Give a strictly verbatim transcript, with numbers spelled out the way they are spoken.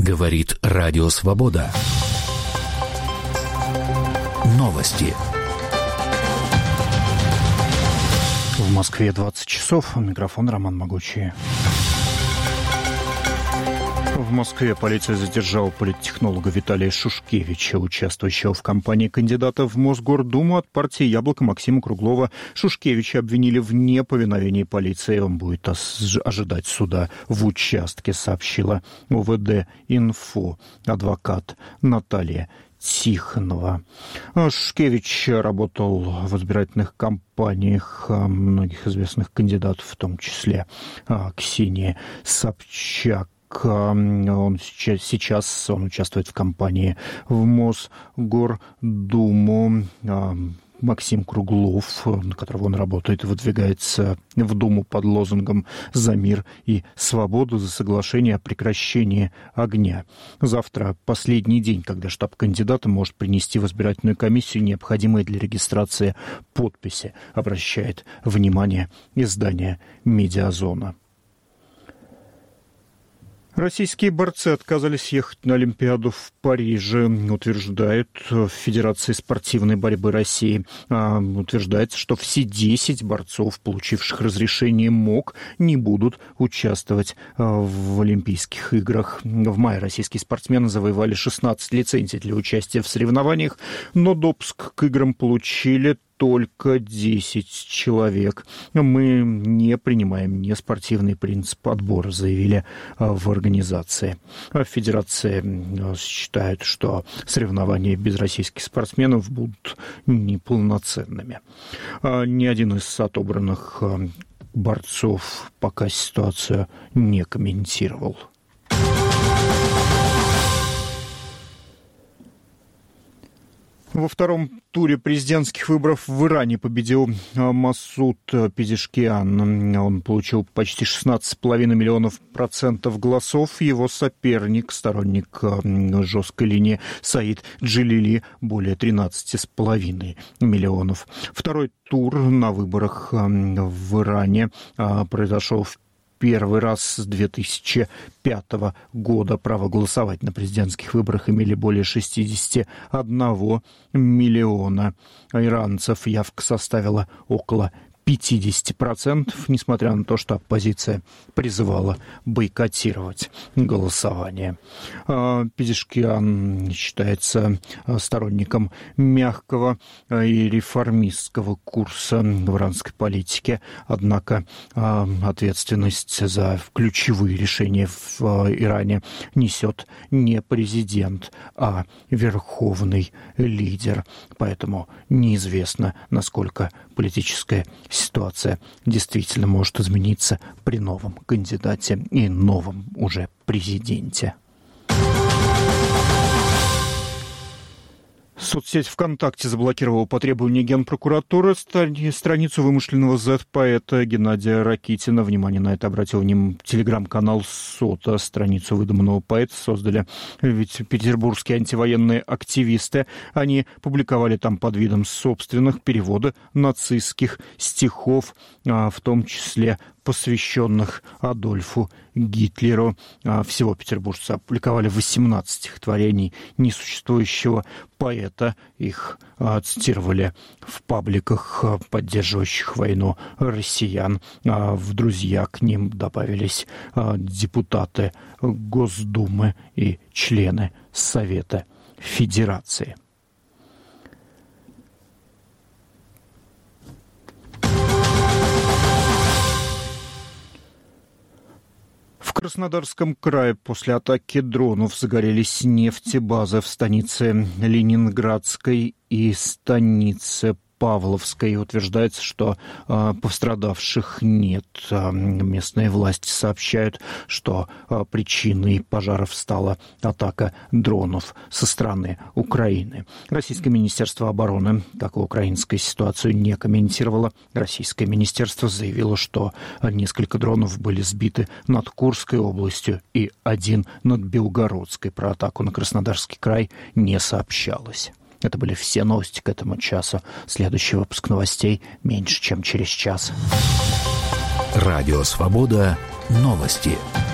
Говорит Радио Свобода. Новости. В Москве двадцать часов. Микрофон Роман Могучий. В Москве полиция задержала политтехнолога Виталия Шушкевича, участвующего в кампании кандидата в Мосгордуму от партии «Яблоко» Максима Круглова. Шушкевича обвинили в неповиновении полиции. Он будет ожидать суда в участке, сообщила ОВД-Инфо адвокат Наталья Тихонова. Шушкевич работал в избирательных кампаниях многих известных кандидатов, в том числе Ксении Собчак. Он сейчас, сейчас он участвует в кампании в Мосгордуму. Максим Круглов, на которого он работает, выдвигается в Думу под лозунгом «За мир и свободу», за соглашение о прекращении огня. Завтра последний день, когда штаб кандидата может принести в избирательную комиссию необходимые для регистрации подписи, обращает внимание издание «Медиазона». Российские борцы отказались ехать на Олимпиаду в Париже, утверждает в Федерации спортивной борьбы России. А, утверждается, что все десять борцов, получивших разрешение МОК, не будут участвовать а, в Олимпийских играх. В мае российские спортсмены завоевали шестнадцать лицензий для участия в соревнованиях, но допуск к играм получили только десять человек. Мы не принимаем неспортивный принцип отбора, заявили в организации. Федерация считает, что соревнования без российских спортсменов будут неполноценными. Ни один из отобранных борцов пока ситуацию не комментировал. Во втором туре президентских выборов в Иране победил Масуд Пезешкиан. Он получил почти шестнадцать целых пять десятых миллионов процентов голосов. Его соперник, сторонник жесткой линии Саид Джалили, более тринадцать целых пять десятых миллионов. Второй тур на выборах в Иране произошел в первый раз с две тысячи пятого года. Право голосовать на президентских выборах имели более шестьдесят один миллиона иранцев. Явка составила около пятьдесят процентов, несмотря на то, что оппозиция призывала бойкотировать голосование. Пезешкиан считается сторонником мягкого и реформистского курса в иранской политике, однако ответственность за ключевые решения в Иране несет не президент, а верховный лидер. Поэтому неизвестно, насколько политическая ситуация действительно может измениться при новом кандидате и новом уже президенте. Соцсеть ВКонтакте заблокировала по требованию Генпрокуратуры страницу вымышленного зет-поэта Геннадия Ракитина. Внимание на это обратил телеграм-канал СОТА. Страницу выдуманного поэта создали ведь петербургские антивоенные активисты. Они публиковали там под видом собственных переводы нацистских стихов, в том числе посвященных Адольфу Гитлеру. Всего петербуржцы опубликовали восемнадцать стихотворений несуществующего поэта. Их цитировали в пабликах, поддерживающих войну россиян. В друзья к ним добавились депутаты Госдумы и члены Совета Федерации. В Краснодарском крае после атаки дронов загорелись нефтебазы в станице Ленинградской и станице Павловской. Утверждается, что э, пострадавших нет. Местные власти сообщают, что э, причиной пожаров стала атака дронов со стороны Украины. Российское министерство обороны, как и украинскую ситуацию, не комментировало. Российское министерство заявило, что несколько дронов были сбиты над Курской областью и один над Белгородской. Про атаку на Краснодарский край не сообщалось. Это были все новости к этому часу. Следующий выпуск новостей меньше, чем через час. Радио «Свобода». Новости.